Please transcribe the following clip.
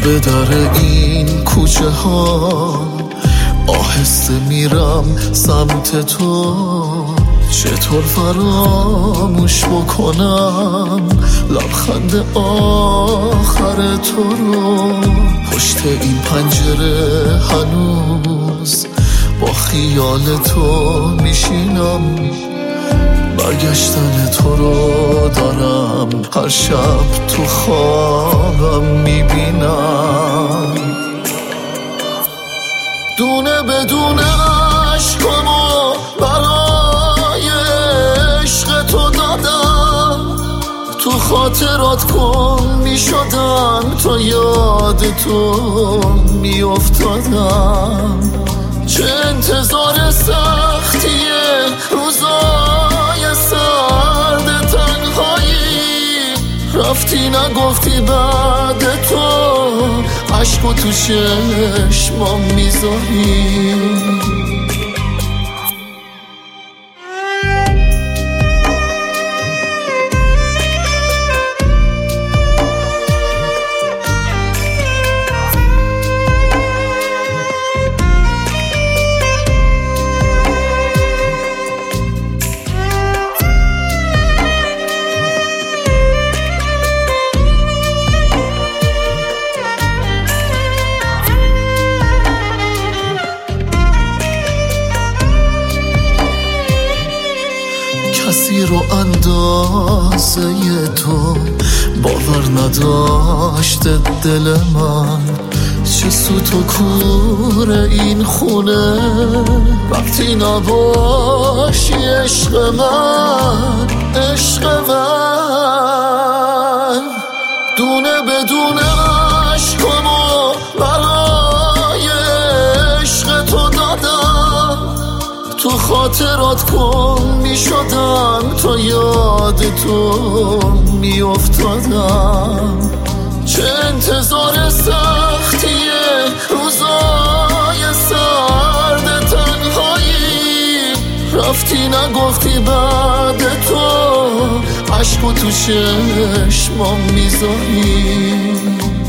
به در این کوچه ها آهسته میرم سمت تو، چطور فراموش بکنم لبخند آخر تو رو. پشت این پنجره هنوز با خیال تو میشینم، برگشتن تو رو دارم هر شب تو خوابم میبینم. دونه بدونه عشقامو برای عشق تو دادم، تو خاطرات گم میشدم تا یاد تو میافتادم. چه انتظار سختیه روزای سرد تنهایی، رفتی نگفتی بعد تو عشقو تو چشمام میذاری. کسی رو اندازه تو باور نداشته دل من، چه سوت و کور این خونه وقتی نباشی عشق من، عشق من. دونه بدونه عشقامو برای عشق تو دادم، تو خاطرات گم میشدم تا یاد تو میافتادم. چه انتظار سختیه روزای سرد تنهایی، رفتی نگفتی بعد تو عشقو تو چشمام میذاری.